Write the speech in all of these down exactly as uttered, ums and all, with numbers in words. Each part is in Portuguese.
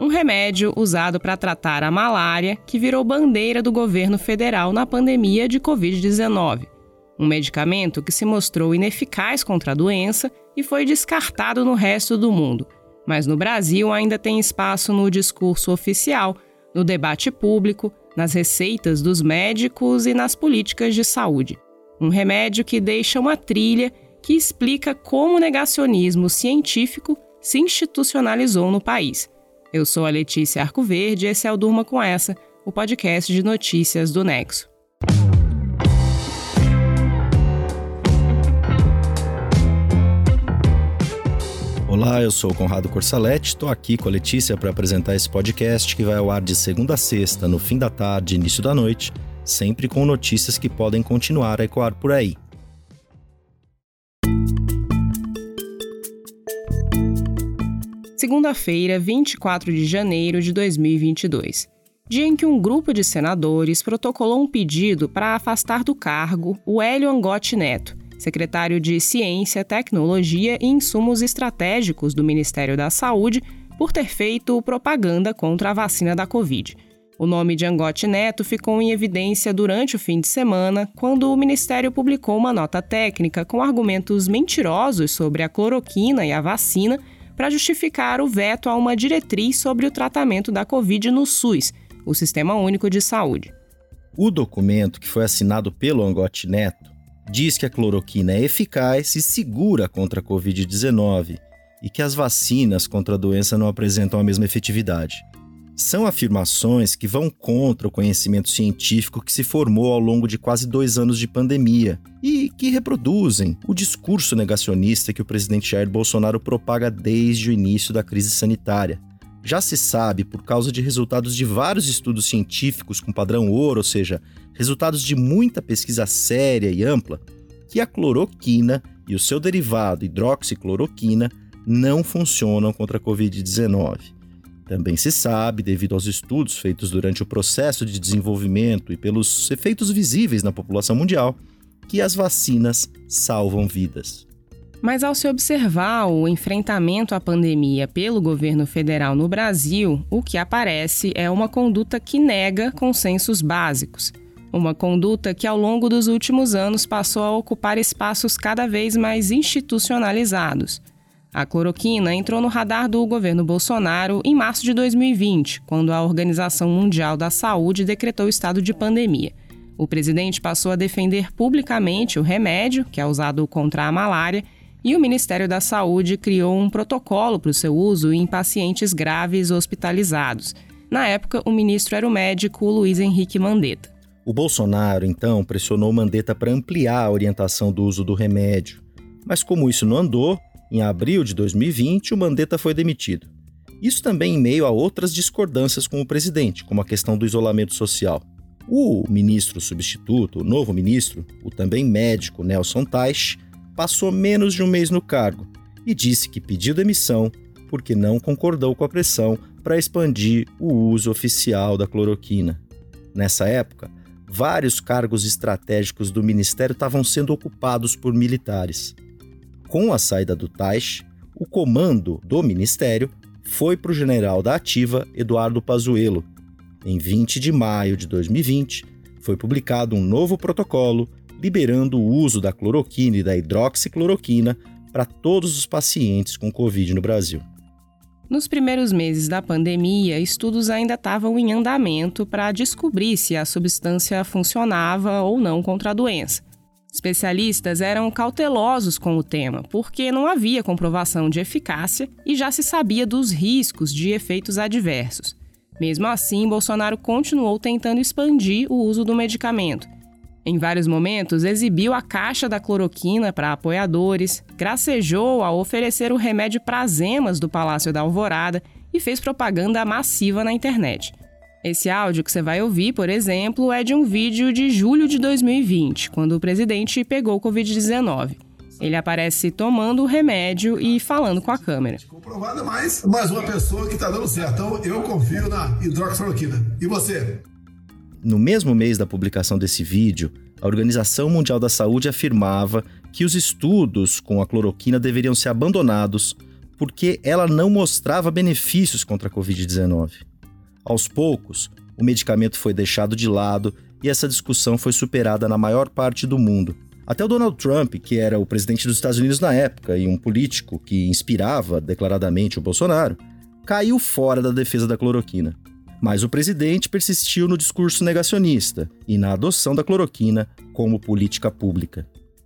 um remédio usado para tratar a malária que virou bandeira do governo federal na pandemia de covid dezenove. Um medicamento que se mostrou ineficaz contra a doença e foi descartado no resto do mundo. Mas no Brasil ainda tem espaço no discurso oficial, no debate público, nas receitas dos médicos e nas políticas de saúde. Um remédio que deixa uma trilha que explica como o negacionismo científico se institucionalizou no país. Eu sou a Letícia Arcoverde e esse é o Durma Com Essa, o podcast de notícias do Nexo. Olá, eu sou o Conrado Corsaletti, estou aqui com a Letícia para apresentar esse podcast que vai ao ar de segunda a sexta, no fim da tarde e início da noite, sempre com notícias que podem continuar a ecoar por aí. Segunda-feira, vinte e quatro de janeiro de dois mil e vinte e dois. Dia em que um grupo de senadores protocolou um pedido para afastar do cargo o Hélio Angotti Neto, secretário de Ciência, Tecnologia e Insumos Estratégicos do Ministério da Saúde, por ter feito propaganda contra a vacina da Covid. O nome de Angotti Neto ficou em evidência durante o fim de semana, quando o Ministério publicou uma nota técnica com argumentos mentirosos sobre a cloroquina e a vacina para justificar o veto a uma diretriz sobre o tratamento da Covid no SUS, o Sistema Único de Saúde. O documento, que foi assinado pelo Angotti Neto, diz que a cloroquina é eficaz e segura contra a covid dezenove e que as vacinas contra a doença não apresentam a mesma efetividade. São afirmações que vão contra o conhecimento científico que se formou ao longo de quase dois anos de pandemia e que reproduzem o discurso negacionista que o presidente Jair Bolsonaro propaga desde o início da crise sanitária. Já se sabe, por causa de resultados de vários estudos científicos com padrão ouro, ou seja, resultados de muita pesquisa séria e ampla, que a cloroquina e o seu derivado hidroxicloroquina não funcionam contra a covid dezenove. Também se sabe, devido aos estudos feitos durante o processo de desenvolvimento e pelos efeitos visíveis na população mundial, que as vacinas salvam vidas. Mas ao se observar o enfrentamento à pandemia pelo governo federal no Brasil, o que aparece é uma conduta que nega consensos básicos. Uma conduta que ao longo dos últimos anos passou a ocupar espaços cada vez mais institucionalizados. A cloroquina entrou no radar do governo Bolsonaro em março de dois mil e vinte, quando a Organização Mundial da Saúde decretou o estado de pandemia. O presidente passou a defender publicamente o remédio, que é usado contra a malária, e o Ministério da Saúde criou um protocolo para o seu uso em pacientes graves hospitalizados. Na época, o ministro era o médico Luiz Henrique Mandetta. O Bolsonaro, então, pressionou Mandetta para ampliar a orientação do uso do remédio. Mas como isso não andou, em abril de dois mil e vinte, o Mandetta foi demitido. Isso também em meio a outras discordâncias com o presidente, como a questão do isolamento social. O ministro substituto, o novo ministro, o também médico Nelson Teich, passou menos de um mês no cargo e disse que pediu demissão porque não concordou com a pressão para expandir o uso oficial da cloroquina. Nessa época, vários cargos estratégicos do ministério estavam sendo ocupados por militares. Com a saída do Teich, o comando do ministério foi para o general da ativa Eduardo Pazuello. Em vinte de maio de dois mil e vinte, foi publicado um novo protocolo liberando o uso da cloroquina e da hidroxicloroquina para todos os pacientes com Covid no Brasil. Nos primeiros meses da pandemia, estudos ainda estavam em andamento para descobrir se a substância funcionava ou não contra a doença. Especialistas eram cautelosos com o tema, porque não havia comprovação de eficácia e já se sabia dos riscos de efeitos adversos. Mesmo assim, Bolsonaro continuou tentando expandir o uso do medicamento. Em vários momentos, exibiu a caixa da cloroquina para apoiadores, gracejou ao oferecer o remédio para as emas do Palácio da Alvorada e fez propaganda massiva na internet. Esse áudio que você vai ouvir, por exemplo, é de um vídeo de julho de dois mil e vinte, quando o presidente pegou covid dezenove. Ele aparece tomando o remédio e falando com a câmera. Comprovada mais, mais uma pessoa que está dando certo. Então, eu confio na hidroxicloroquina. E você? No mesmo mês da publicação desse vídeo, a Organização Mundial da Saúde afirmava que os estudos com a cloroquina deveriam ser abandonados porque ela não mostrava benefícios contra a covid dezenove. Aos poucos, o medicamento foi deixado de lado e essa discussão foi superada na maior parte do mundo. Até o Donald Trump, que era o presidente dos Estados Unidos na época e um político que inspirava declaradamente o Bolsonaro, caiu fora da defesa da cloroquina. Mas o presidente persistiu no discurso negacionista e na adoção da cloroquina como política pública.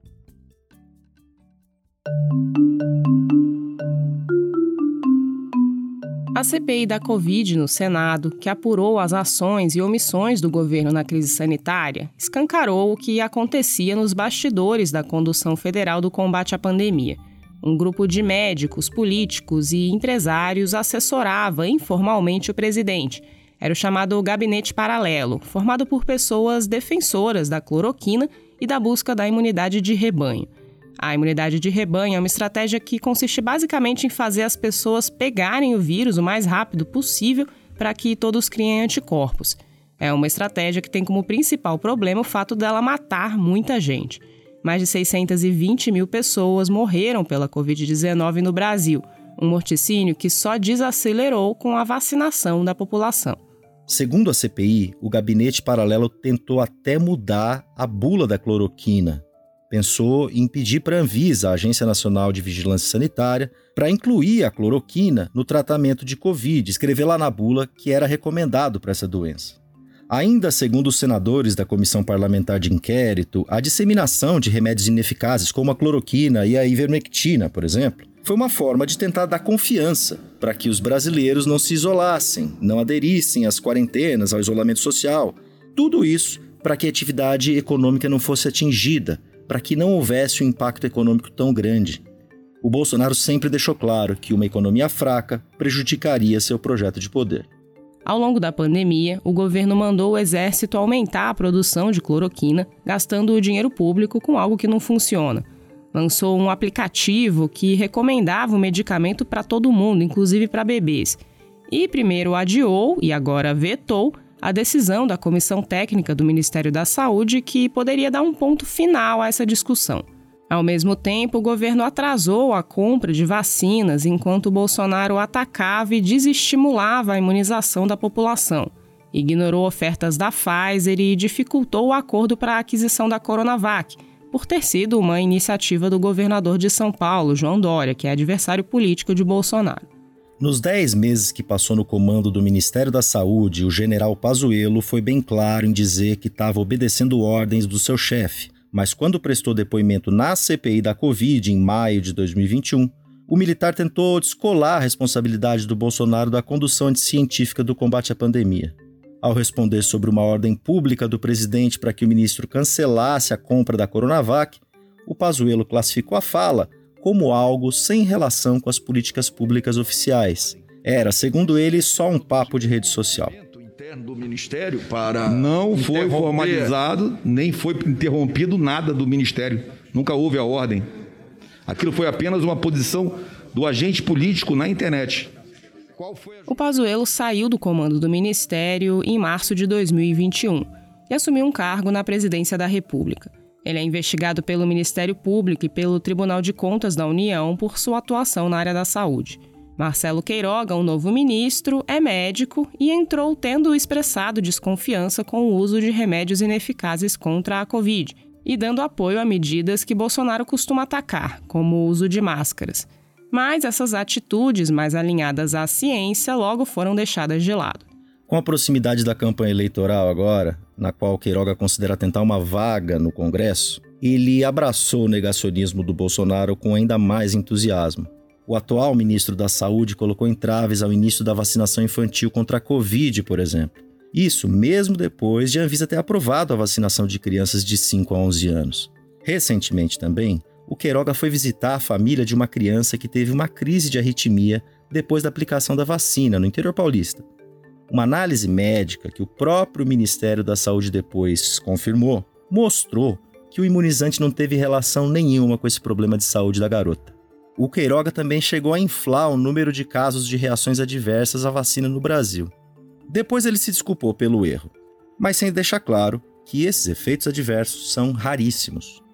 A C P I da Covid no Senado, que apurou as ações e omissões do governo na crise sanitária, escancarou o que acontecia nos bastidores da condução federal do combate à pandemia. Um grupo de médicos, políticos e empresários assessorava informalmente o presidente. Era o chamado Gabinete Paralelo, formado por pessoas defensoras da cloroquina e da busca da imunidade de rebanho. A imunidade de rebanho é uma estratégia que consiste basicamente em fazer as pessoas pegarem o vírus o mais rápido possível para que todos criem anticorpos. É uma estratégia que tem como principal problema o fato dela matar muita gente. Mais de seiscentas e vinte mil pessoas morreram pela covid dezenove no Brasil, um morticínio que só desacelerou com a vacinação da população. Segundo a C P I, o Gabinete Paralelo tentou até mudar a bula da cloroquina. Pensou em pedir para a Anvisa, a Agência Nacional de Vigilância Sanitária, para incluir a cloroquina no tratamento de Covid, escrever lá na bula que era recomendado para essa doença. Ainda segundo os senadores da Comissão Parlamentar de Inquérito, a disseminação de remédios ineficazes como a cloroquina e a ivermectina, por exemplo, foi uma forma de tentar dar confiança para que os brasileiros não se isolassem, não aderissem às quarentenas, ao isolamento social. Tudo isso para que a atividade econômica não fosse atingida, para que não houvesse um impacto econômico tão grande. O Bolsonaro sempre deixou claro que uma economia fraca prejudicaria seu projeto de poder. Ao longo da pandemia, o governo mandou o Exército aumentar a produção de cloroquina, gastando o dinheiro público com algo que não funciona. Lançou um aplicativo que recomendava o medicamento para todo mundo, inclusive para bebês. E primeiro adiou e agora vetou a decisão da Comissão Técnica do Ministério da Saúde que poderia dar um ponto final a essa discussão. Ao mesmo tempo, o governo atrasou a compra de vacinas enquanto o Bolsonaro atacava e desestimulava a imunização da população. Ignorou ofertas da Pfizer e dificultou o acordo para a aquisição da Coronavac, por ter sido uma iniciativa do governador de São Paulo, João Dória, que é adversário político de Bolsonaro. Nos dez meses que passou no comando do Ministério da Saúde, o general Pazuello foi bem claro em dizer que estava obedecendo ordens do seu chefe. Mas quando prestou depoimento na C P I da Covid, em maio de dois mil e vinte e um, o militar tentou descolar a responsabilidade do Bolsonaro da condução anticientífica do combate à pandemia. Ao responder sobre uma ordem pública do presidente para que o ministro cancelasse a compra da Coronavac, o Pazuello classificou a fala como algo sem relação com as políticas públicas oficiais. Era, segundo ele, só um papo de rede social. Do Ministério para não foi formalizado, nem foi interrompido nada do Ministério. Nunca houve a ordem. Aquilo foi apenas uma posição do agente político na internet. Qual foi a... O Pazuello saiu do comando do Ministério em março de dois mil e vinte e um e assumiu um cargo na Presidência da República. Ele é investigado pelo Ministério Público e pelo Tribunal de Contas da União por sua atuação na área da saúde. Marcelo Queiroga, o novo ministro, é médico e entrou tendo expressado desconfiança com o uso de remédios ineficazes contra a Covid e dando apoio a medidas que Bolsonaro costuma atacar, como o uso de máscaras. Mas essas atitudes mais alinhadas à ciência logo foram deixadas de lado. Com a proximidade da campanha eleitoral agora, na qual Queiroga considera tentar uma vaga no Congresso, ele abraçou o negacionismo do Bolsonaro com ainda mais entusiasmo. O atual ministro da Saúde colocou entraves ao início da vacinação infantil contra a Covid, por exemplo. Isso mesmo depois de a Anvisa ter aprovado a vacinação de crianças de cinco a onze anos. Recentemente também, o Queiroga foi visitar a família de uma criança que teve uma crise de arritmia depois da aplicação da vacina no interior paulista. Uma análise médica que o próprio Ministério da Saúde depois confirmou, mostrou que o imunizante não teve relação nenhuma com esse problema de saúde da garota. O Queiroga também chegou a inflar o número de casos de reações adversas à vacina no Brasil. Depois ele se desculpou pelo erro, mas sem deixar claro que esses efeitos adversos são raríssimos.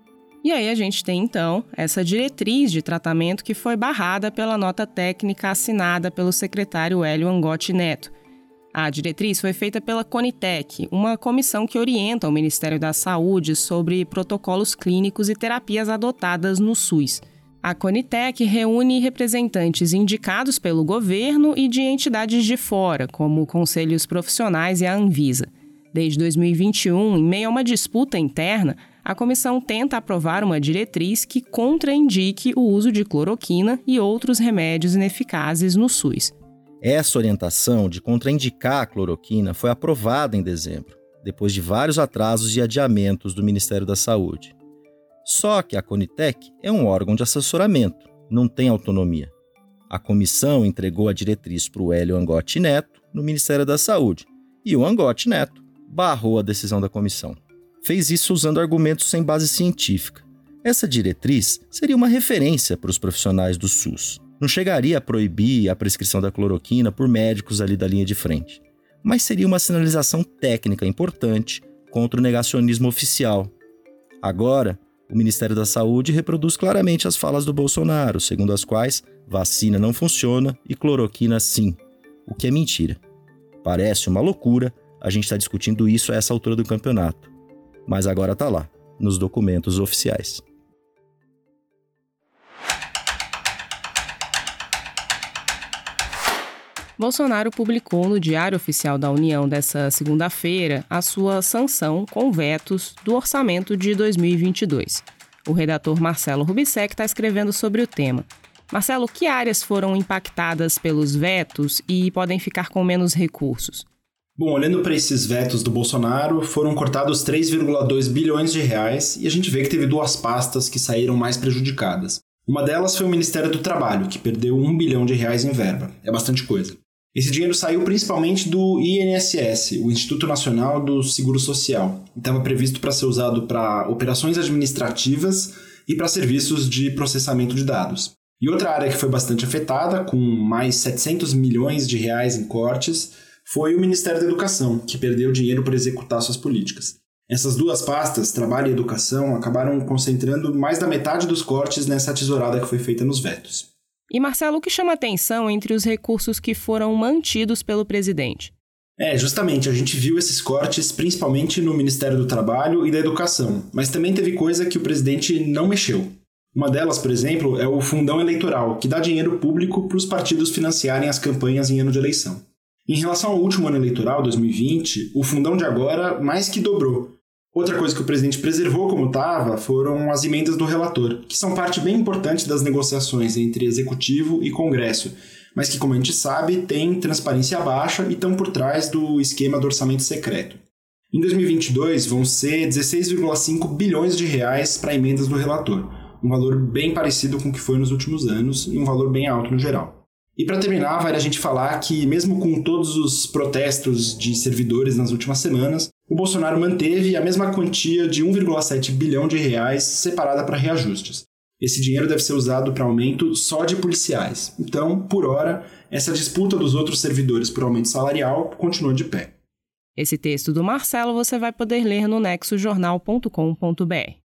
E aí a gente tem, então, essa diretriz de tratamento que foi barrada pela nota técnica assinada pelo secretário Hélio Angotti Neto. A diretriz foi feita pela Conitec, uma comissão que orienta o Ministério da Saúde sobre protocolos clínicos e terapias adotadas no SUS. A Conitec reúne representantes indicados pelo governo e de entidades de fora, como conselhos profissionais e a Anvisa. Desde dois mil e vinte e um, em meio a uma disputa interna, a comissão tenta aprovar uma diretriz que contraindique o uso de cloroquina e outros remédios ineficazes no SUS. Essa orientação de contraindicar a cloroquina foi aprovada em dezembro, depois de vários atrasos e adiamentos do Ministério da Saúde. Só que a Conitec é um órgão de assessoramento, não tem autonomia. A comissão entregou a diretriz para o Hélio Angotti Neto, no Ministério da Saúde, e o Angotti Neto barrou a decisão da comissão. Fez isso usando argumentos sem base científica. Essa diretriz seria uma referência para os profissionais do SUS. Não chegaria a proibir a prescrição da cloroquina por médicos ali da linha de frente, mas seria uma sinalização técnica importante contra o negacionismo oficial. Agora, o Ministério da Saúde reproduz claramente as falas do Bolsonaro, segundo as quais vacina não funciona e cloroquina sim, o que é mentira. Parece uma loucura a gente estar discutindo isso a essa altura do campeonato, mas agora está lá, nos documentos oficiais. Bolsonaro publicou no Diário Oficial da União desta segunda-feira a sua sanção com vetos do orçamento de dois mil e vinte e dois. O redator Marcelo Rubissec está escrevendo sobre o tema. Marcelo, que áreas foram impactadas pelos vetos e podem ficar com menos recursos? Bom, olhando para esses vetos do Bolsonaro, foram cortados três vírgula dois bilhões de reais e a gente vê que teve duas pastas que saíram mais prejudicadas. Uma delas foi o Ministério do Trabalho, que perdeu um bilhão de reais em verba. É bastante coisa. Esse dinheiro saiu principalmente do I N S S, o Instituto Nacional do Seguro Social, e estava previsto para ser usado para operações administrativas e para serviços de processamento de dados. E outra área que foi bastante afetada, com mais setecentos milhões de reais em cortes, foi o Ministério da Educação, que perdeu dinheiro para executar suas políticas. Essas duas pastas, Trabalho e Educação, acabaram concentrando mais da metade dos cortes nessa tesourada que foi feita nos vetos. E, Marcelo, o que chama atenção entre os recursos que foram mantidos pelo presidente? É, justamente, a gente viu esses cortes principalmente no Ministério do Trabalho e da Educação, mas também teve coisa que o presidente não mexeu. Uma delas, por exemplo, é o fundão eleitoral, que dá dinheiro público para os partidos financiarem as campanhas em ano de eleição. Em relação ao último ano eleitoral, dois mil e vinte, o fundão de agora mais que dobrou. Outra coisa que o presidente preservou como estava foram as emendas do relator, que são parte bem importante das negociações entre Executivo e Congresso, mas que, como a gente sabe, têm transparência baixa e estão por trás do esquema do orçamento secreto. Em dois mil e vinte e dois, vão ser dezesseis vírgula cinco bilhões de reais para emendas do relator, um valor bem parecido com o que foi nos últimos anos e um valor bem alto no geral. E para terminar, vale a gente falar que, mesmo com todos os protestos de servidores nas últimas semanas, o Bolsonaro manteve a mesma quantia de um vírgula sete bilhão de reais separada para reajustes. Esse dinheiro deve ser usado para aumento só de policiais. Então, por hora, essa disputa dos outros servidores por aumento salarial continua de pé. Esse texto do Marcelo você vai poder ler no nexo jornal ponto com ponto b r.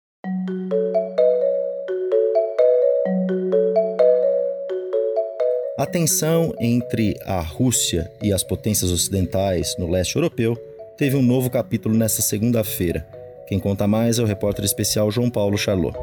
A tensão entre a Rússia e as potências ocidentais no leste europeu teve um novo capítulo nesta segunda-feira. Quem conta mais é o repórter especial João Paulo Charlot.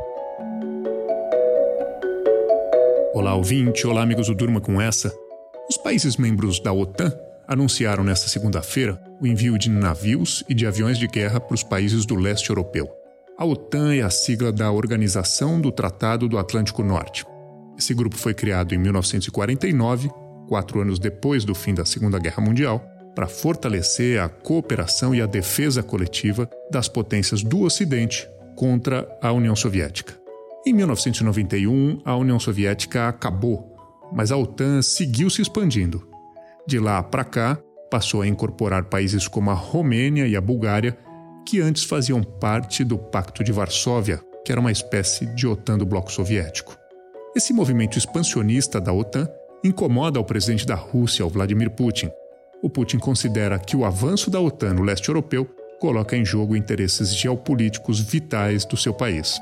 Olá, ouvinte. Olá, amigos do Durma com Essa. Os países membros da OTAN anunciaram nesta segunda-feira o envio de navios e de aviões de guerra para os países do leste europeu. A OTAN é a sigla da Organização do Tratado do Atlântico Norte. Esse grupo foi criado em mil novecentos e quarenta e nove, quatro anos depois do fim da Segunda Guerra Mundial, para fortalecer a cooperação e a defesa coletiva das potências do Ocidente contra a União Soviética. Em mil novecentos e noventa e um, a União Soviética acabou, mas a OTAN seguiu se expandindo. De lá para cá, passou a incorporar países como a Romênia e a Bulgária, que antes faziam parte do Pacto de Varsóvia, que era uma espécie de OTAN do bloco soviético. Esse movimento expansionista da OTAN incomoda o presidente da Rússia, o Vladimir Putin. O Putin considera que o avanço da OTAN no leste europeu coloca em jogo interesses geopolíticos vitais do seu país.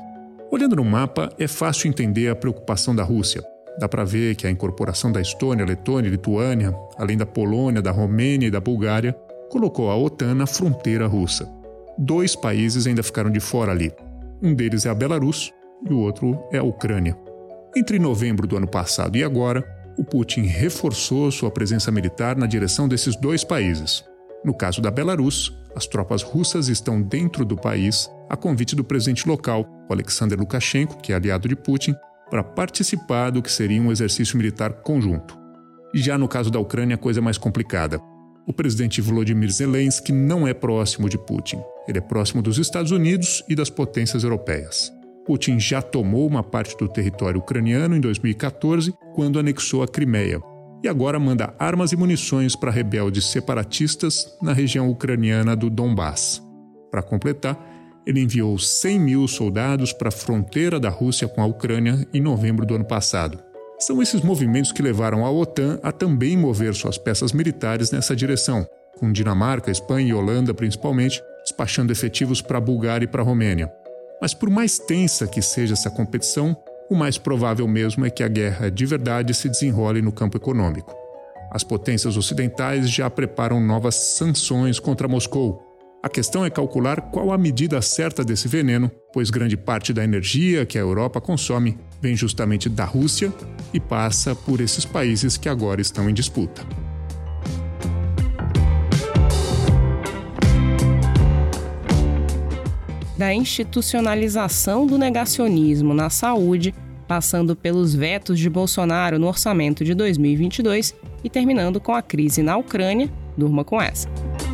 Olhando no mapa, é fácil entender a preocupação da Rússia. Dá para ver que a incorporação da Estônia, Letônia e Lituânia, além da Polônia, da Romênia e da Bulgária, colocou a OTAN na fronteira russa. Dois países ainda ficaram de fora ali. Um deles é a Belarus e o outro é a Ucrânia. Entre novembro do ano passado e agora, o Putin reforçou sua presença militar na direção desses dois países. No caso da Belarus, as tropas russas estão dentro do país a convite do presidente local, o Alexander Lukashenko, que é aliado de Putin, para participar do que seria um exercício militar conjunto. Já no caso da Ucrânia, a coisa é mais complicada. O presidente Volodymyr Zelensky não é próximo de Putin. Ele é próximo dos Estados Unidos e das potências europeias. Putin já tomou uma parte do território ucraniano em dois mil e catorze, quando anexou a Crimeia, e agora manda armas e munições para rebeldes separatistas na região ucraniana do Donbass. Para completar, ele enviou cem mil soldados para a fronteira da Rússia com a Ucrânia em novembro do ano passado. São esses movimentos que levaram a OTAN a também mover suas peças militares nessa direção, com Dinamarca, Espanha e Holanda principalmente, despachando efetivos para a Bulgária e para a Romênia. Mas por mais tensa que seja essa competição, o mais provável mesmo é que a guerra de verdade se desenrole no campo econômico. As potências ocidentais já preparam novas sanções contra Moscou. A questão é calcular qual a medida certa desse veneno, pois grande parte da energia que a Europa consome vem justamente da Rússia e passa por esses países que agora estão em disputa. Da institucionalização do negacionismo na saúde, passando pelos vetos de Bolsonaro no orçamento de dois mil e vinte e dois e terminando com a crise na Ucrânia, durma com essa.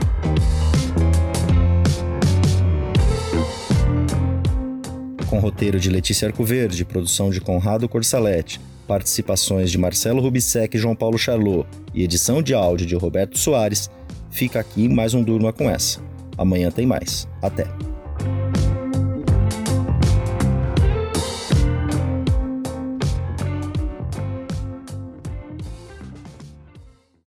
Com roteiro de Letícia Arcoverde, produção de Conrado Corsalete, participações de Marcelo Rubissec e João Paulo Charlot e edição de áudio de Roberto Soares, fica aqui mais um Durma com essa. Amanhã tem mais. Até!